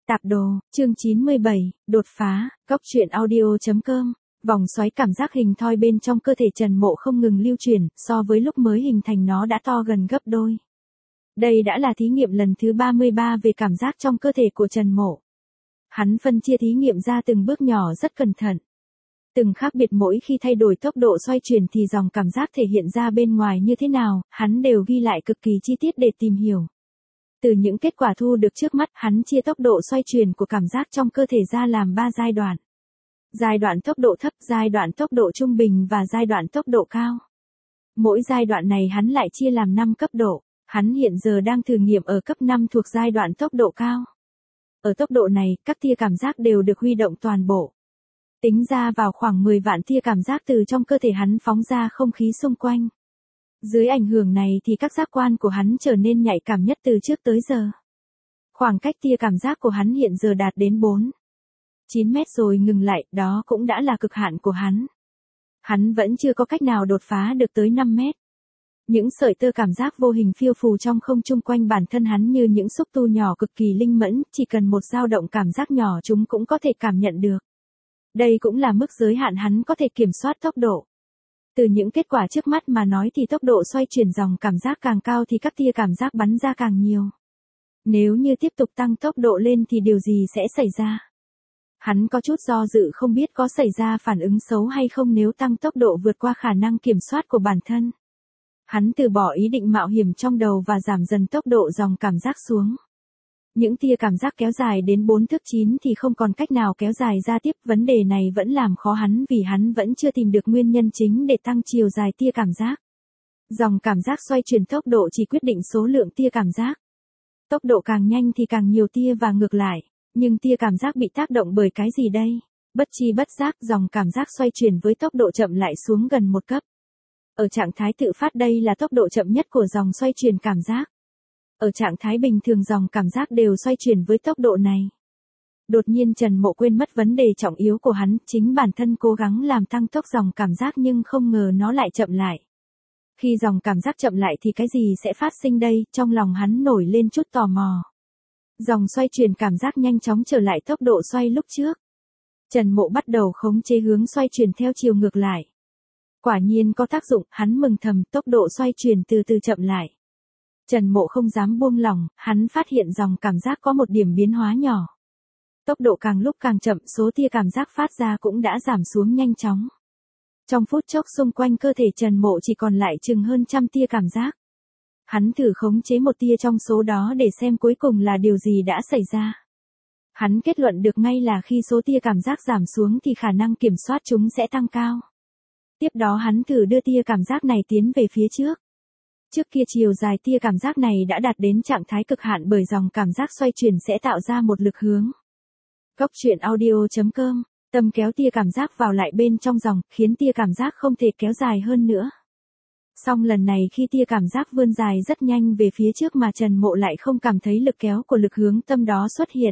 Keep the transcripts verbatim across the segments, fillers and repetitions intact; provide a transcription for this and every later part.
Tạp đồ, chương chín mươi bảy, đột phá, góc truyện audio chấm com. Vòng xoáy cảm giác hình thoi bên trong cơ thể Trần Mộ không ngừng lưu chuyển, so với lúc mới hình thành nó đã to gần gấp đôi. Đây đã là thí nghiệm lần thứ ba mươi ba về cảm giác trong cơ thể của Trần Mộ. Hắn phân chia thí nghiệm ra từng bước nhỏ rất cẩn thận. Từng khác biệt mỗi khi thay đổi tốc độ xoay chuyển thì dòng cảm giác thể hiện ra bên ngoài như thế nào, hắn đều ghi lại cực kỳ chi tiết để tìm hiểu. Từ những kết quả thu được trước mắt, hắn chia tốc độ xoay chuyển của cảm giác trong cơ thể ra làm ba giai đoạn. Giai đoạn tốc độ thấp, giai đoạn tốc độ trung bình và giai đoạn tốc độ cao. Mỗi giai đoạn này hắn lại chia làm năm cấp độ. Hắn hiện giờ đang thử nghiệm ở cấp năm thuộc giai đoạn tốc độ cao. Ở tốc độ này, các tia cảm giác đều được huy động toàn bộ. Tính ra vào khoảng mười vạn tia cảm giác từ trong cơ thể hắn phóng ra không khí xung quanh. Dưới ảnh hưởng này thì các giác quan của hắn trở nên nhạy cảm nhất từ trước tới giờ. Khoảng cách tia cảm giác của hắn hiện giờ đạt đến bốn, chín mét rồi ngừng lại, đó cũng đã là cực hạn của hắn. Hắn vẫn chưa có cách nào đột phá được tới năm mét. Những sợi tơ cảm giác vô hình phiêu phù trong không trung quanh bản thân hắn như những xúc tu nhỏ cực kỳ linh mẫn, chỉ cần một dao động cảm giác nhỏ chúng cũng có thể cảm nhận được. Đây cũng là mức giới hạn hắn có thể kiểm soát tốc độ. Từ những kết quả trước mắt mà nói thì tốc độ xoay chuyển dòng cảm giác càng cao thì các tia cảm giác bắn ra càng nhiều. Nếu như tiếp tục tăng tốc độ lên thì điều gì sẽ xảy ra? Hắn có chút do dự không biết có xảy ra phản ứng xấu hay không nếu tăng tốc độ vượt qua khả năng kiểm soát của bản thân. Hắn từ bỏ ý định mạo hiểm trong đầu và giảm dần tốc độ dòng cảm giác xuống. Những tia cảm giác kéo dài đến bốn thước chín thì không còn cách nào kéo dài ra tiếp, vấn đề này vẫn làm khó hắn vì hắn vẫn chưa tìm được nguyên nhân chính để tăng chiều dài tia cảm giác. Dòng cảm giác xoay chuyển tốc độ chỉ quyết định số lượng tia cảm giác. Tốc độ càng nhanh thì càng nhiều tia và ngược lại, nhưng tia cảm giác bị tác động bởi cái gì đây? Bất chi bất giác dòng cảm giác xoay chuyển với tốc độ chậm lại xuống gần một cấp. Ở trạng thái tự phát đây là tốc độ chậm nhất của dòng xoay chuyển cảm giác. Ở trạng thái bình thường dòng cảm giác đều xoay chuyển với tốc độ này. Đột nhiên Trần Mộ quên mất vấn đề trọng yếu của hắn, chính bản thân cố gắng làm tăng tốc dòng cảm giác nhưng không ngờ nó lại chậm lại. Khi dòng cảm giác chậm lại thì cái gì sẽ phát sinh đây? Trong lòng hắn nổi lên chút tò mò. Dòng xoay chuyển cảm giác nhanh chóng trở lại tốc độ xoay lúc trước. Trần Mộ bắt đầu khống chế hướng xoay chuyển theo chiều ngược lại. Quả nhiên có tác dụng, hắn mừng thầm, tốc độ xoay chuyển từ từ chậm lại. Trần Mộ không dám buông lỏng, hắn phát hiện dòng cảm giác có một điểm biến hóa nhỏ. Tốc độ càng lúc càng chậm, số tia cảm giác phát ra cũng đã giảm xuống nhanh chóng. Trong phút chốc xung quanh cơ thể Trần Mộ chỉ còn lại chừng hơn trăm tia cảm giác. Hắn thử khống chế một tia trong số đó để xem cuối cùng là điều gì đã xảy ra. Hắn kết luận được ngay là khi số tia cảm giác giảm xuống thì khả năng kiểm soát chúng sẽ tăng cao. Tiếp đó hắn thử đưa tia cảm giác này tiến về phía trước. Trước kia chiều dài tia cảm giác này đã đạt đến trạng thái cực hạn bởi dòng cảm giác xoay chuyển sẽ tạo ra một lực hướng. Góc truyện audio chấm com, tâm kéo tia cảm giác vào lại bên trong dòng, khiến tia cảm giác không thể kéo dài hơn nữa. Song lần này khi tia cảm giác vươn dài rất nhanh về phía trước mà Trần Mộ lại không cảm thấy lực kéo của lực hướng tâm đó xuất hiện.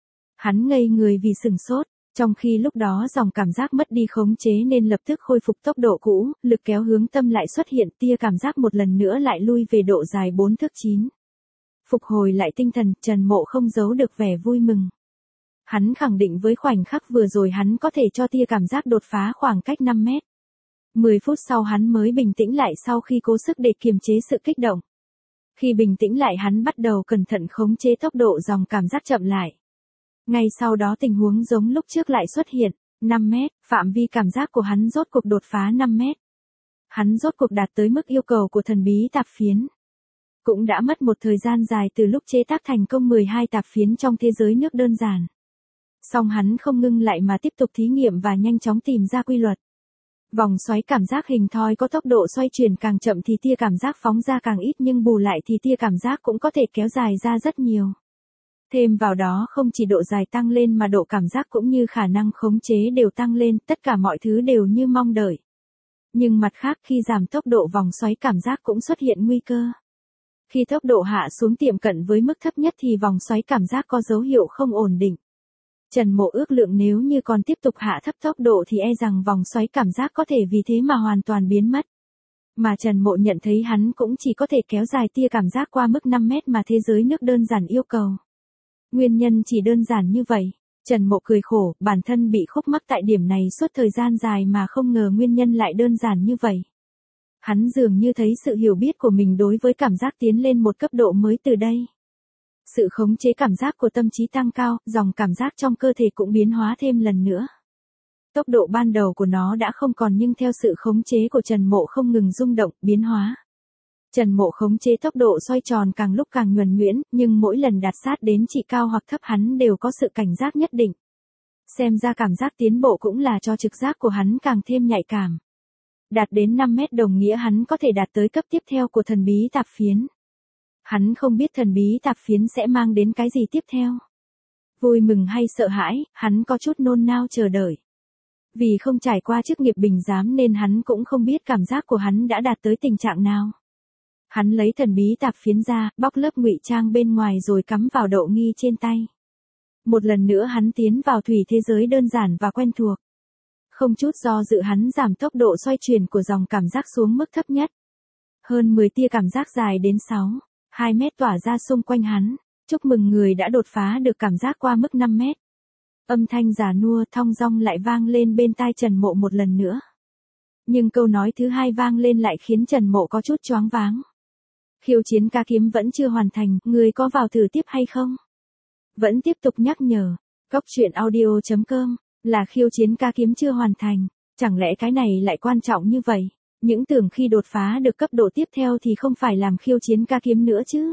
Hắn ngây người vì sửng sốt. Trong khi lúc đó dòng cảm giác mất đi khống chế nên lập tức khôi phục tốc độ cũ, lực kéo hướng tâm lại xuất hiện, tia cảm giác một lần nữa lại lui về độ dài bốn thước chín. Phục hồi lại tinh thần, Trần Mộ không giấu được vẻ vui mừng. Hắn khẳng định với khoảnh khắc vừa rồi hắn có thể cho tia cảm giác đột phá khoảng cách năm mét. mười phút sau hắn mới bình tĩnh lại sau khi cố sức để kiềm chế sự kích động. Khi bình tĩnh lại hắn bắt đầu cẩn thận khống chế tốc độ dòng cảm giác chậm lại. Ngay sau đó tình huống giống lúc trước lại xuất hiện, năm mét, phạm vi cảm giác của hắn rốt cuộc đột phá năm mét. Hắn rốt cuộc đạt tới mức yêu cầu của thần bí tạp phiến. Cũng đã mất một thời gian dài từ lúc chế tác thành công mười hai tạp phiến trong thế giới nước đơn giản. Song hắn không ngưng lại mà tiếp tục thí nghiệm và nhanh chóng tìm ra quy luật. Vòng xoáy cảm giác hình thoi có tốc độ xoay chuyển càng chậm thì tia cảm giác phóng ra càng ít nhưng bù lại thì tia cảm giác cũng có thể kéo dài ra rất nhiều. Thêm vào đó không chỉ độ dài tăng lên mà độ cảm giác cũng như khả năng khống chế đều tăng lên, tất cả mọi thứ đều như mong đợi. Nhưng mặt khác khi giảm tốc độ vòng xoáy cảm giác cũng xuất hiện nguy cơ. Khi tốc độ hạ xuống tiệm cận với mức thấp nhất thì vòng xoáy cảm giác có dấu hiệu không ổn định. Trần Mộ ước lượng nếu như còn tiếp tục hạ thấp tốc độ thì e rằng vòng xoáy cảm giác có thể vì thế mà hoàn toàn biến mất. Mà Trần Mộ nhận thấy hắn cũng chỉ có thể kéo dài tia cảm giác qua mức năm mét mà thế giới nước đơn giản yêu cầu. Nguyên nhân chỉ đơn giản như vậy. Trần Mộ cười khổ, bản thân bị khúc mắc tại điểm này suốt thời gian dài mà không ngờ nguyên nhân lại đơn giản như vậy. Hắn dường như thấy sự hiểu biết của mình đối với cảm giác tiến lên một cấp độ mới từ đây. Sự khống chế cảm giác của tâm trí tăng cao, dòng cảm giác trong cơ thể cũng biến hóa thêm lần nữa. Tốc độ ban đầu của nó đã không còn nhưng theo sự khống chế của Trần Mộ không ngừng rung động, biến hóa. Trần Mộ khống chế tốc độ xoay tròn càng lúc càng nhuần nhuyễn, nhưng mỗi lần đạt sát đến trị cao hoặc thấp hắn đều có sự cảnh giác nhất định. Xem ra cảm giác tiến bộ cũng là cho trực giác của hắn càng thêm nhạy cảm. Đạt đến năm mét đồng nghĩa hắn có thể đạt tới cấp tiếp theo của thần bí tạp phiến. Hắn không biết thần bí tạp phiến sẽ mang đến cái gì tiếp theo. Vui mừng hay sợ hãi, hắn có chút nôn nao chờ đợi. Vì không trải qua chức nghiệp bình giám nên hắn cũng không biết cảm giác của hắn đã đạt tới tình trạng nào. Hắn lấy thần bí tạp phiến ra, bóc lớp ngụy trang bên ngoài rồi cắm vào đậu nghi trên tay. Một lần nữa hắn tiến vào thủy thế giới đơn giản và quen thuộc. Không chút do dự hắn giảm tốc độ xoay chuyển của dòng cảm giác xuống mức thấp nhất. Hơn mười tia cảm giác dài đến sáu, hai mét tỏa ra xung quanh hắn. Chúc mừng người đã đột phá được cảm giác qua mức năm mét. Âm thanh già nua thong dong lại vang lên bên tai Trần Mộ một lần nữa. Nhưng câu nói thứ hai vang lên lại khiến Trần Mộ có chút choáng váng. Khiêu chiến ca kiếm vẫn chưa hoàn thành, người có vào thử tiếp hay không? Vẫn tiếp tục nhắc nhở. Cốc truyện audio chấm com là khiêu chiến ca kiếm chưa hoàn thành. Chẳng lẽ cái này lại quan trọng như vậy? Những tưởng khi đột phá được cấp độ tiếp theo thì không phải làm khiêu chiến ca kiếm nữa chứ?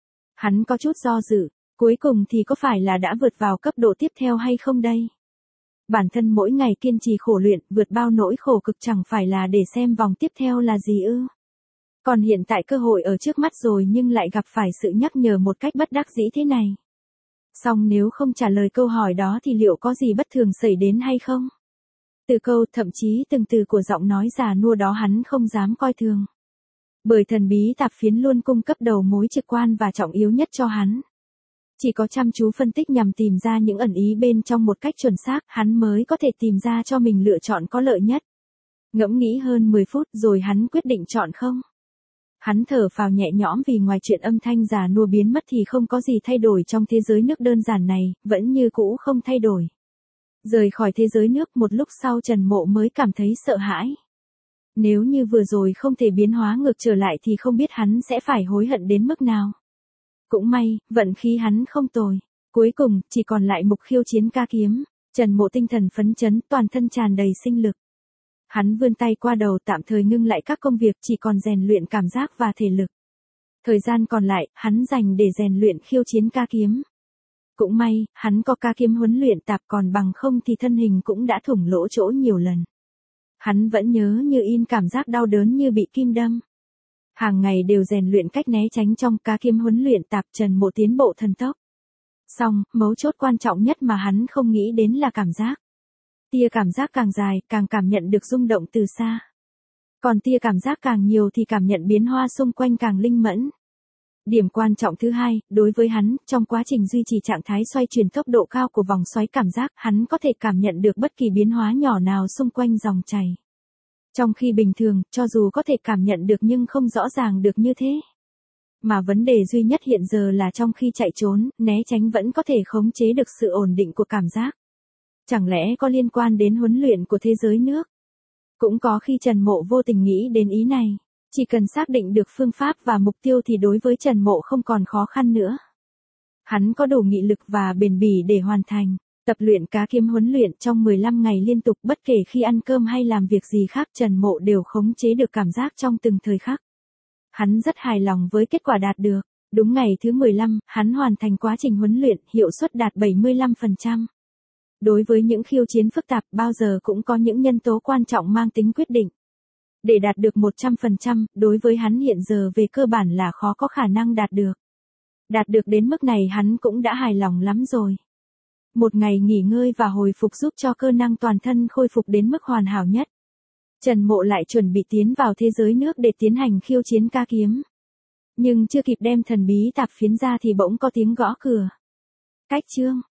Hắn có chút do dự. Cuối cùng thì có phải là đã vượt vào cấp độ tiếp theo hay không đây? Bản thân mỗi ngày kiên trì khổ luyện, vượt bao nỗi khổ cực chẳng phải là để xem vòng tiếp theo là gì ư? Còn hiện tại cơ hội ở trước mắt rồi nhưng lại gặp phải sự nhắc nhở một cách bất đắc dĩ thế này. Song nếu không trả lời câu hỏi đó thì liệu có gì bất thường xảy đến hay không? Từ câu thậm chí từng từ của giọng nói già nua đó hắn không dám coi thường. Bởi thần bí tạp phiến luôn cung cấp đầu mối trực quan và trọng yếu nhất cho hắn. Chỉ có chăm chú phân tích nhằm tìm ra những ẩn ý bên trong một cách chuẩn xác, hắn mới có thể tìm ra cho mình lựa chọn có lợi nhất. Ngẫm nghĩ hơn mười phút rồi hắn quyết định chọn không. Hắn thở phào nhẹ nhõm vì ngoài chuyện âm thanh già nua biến mất thì không có gì thay đổi trong thế giới nước đơn giản này, vẫn như cũ không thay đổi. Rời khỏi thế giới nước một lúc sau Trần Mộ mới cảm thấy sợ hãi. Nếu như vừa rồi không thể biến hóa ngược trở lại thì không biết hắn sẽ phải hối hận đến mức nào. Cũng may, vận khí hắn không tồi. Cuối cùng, chỉ còn lại mục khiêu chiến ca kiếm. Trần Mộ tinh thần phấn chấn, toàn thân tràn đầy sinh lực. Hắn vươn tay qua đầu tạm thời ngưng lại các công việc chỉ còn rèn luyện cảm giác và thể lực. Thời gian còn lại, hắn dành để rèn luyện khiêu chiến ca kiếm. Cũng may, hắn có ca kiếm huấn luyện tạp còn bằng không thì thân hình cũng đã thủng lỗ chỗ nhiều lần. Hắn vẫn nhớ như in cảm giác đau đớn như bị kim đâm. Hàng ngày đều rèn luyện cách né tránh trong ca kiếm huấn luyện tạp Trần Mộ tiến bộ thần tốc. Xong, mấu chốt quan trọng nhất mà hắn không nghĩ đến là cảm giác. Tia cảm giác càng dài, càng cảm nhận được rung động từ xa. Còn tia cảm giác càng nhiều thì cảm nhận biến hóa xung quanh càng linh mẫn. Điểm quan trọng thứ hai, đối với hắn, trong quá trình duy trì trạng thái xoay chuyển tốc độ cao của vòng xoáy cảm giác, hắn có thể cảm nhận được bất kỳ biến hóa nhỏ nào xung quanh dòng chảy. Trong khi bình thường, cho dù có thể cảm nhận được nhưng không rõ ràng được như thế. Mà vấn đề duy nhất hiện giờ là trong khi chạy trốn, né tránh vẫn có thể khống chế được sự ổn định của cảm giác. Chẳng lẽ có liên quan đến huấn luyện của thế giới nước? Cũng có khi Trần Mộ vô tình nghĩ đến ý này. Chỉ cần xác định được phương pháp và mục tiêu thì đối với Trần Mộ không còn khó khăn nữa. Hắn có đủ nghị lực và bền bỉ để hoàn thành. Tập luyện cá kiếm huấn luyện trong mười lăm ngày liên tục bất kể khi ăn cơm hay làm việc gì khác Trần Mộ đều khống chế được cảm giác trong từng thời khắc. Hắn rất hài lòng với kết quả đạt được. Đúng ngày thứ mười lăm, hắn hoàn thành quá trình huấn luyện, hiệu suất đạt bảy mươi lăm phần trăm. Đối với những khiêu chiến phức tạp bao giờ cũng có những nhân tố quan trọng mang tính quyết định. Để đạt được một trăm phần trăm, đối với hắn hiện giờ về cơ bản là khó có khả năng đạt được. Đạt được đến mức này hắn cũng đã hài lòng lắm rồi. Một ngày nghỉ ngơi và hồi phục giúp cho cơ năng toàn thân khôi phục đến mức hoàn hảo nhất. Trần Mộ lại chuẩn bị tiến vào thế giới nước để tiến hành khiêu chiến ca kiếm. Nhưng chưa kịp đem thần bí tạp phiến ra thì bỗng có tiếng gõ cửa. Cách chương.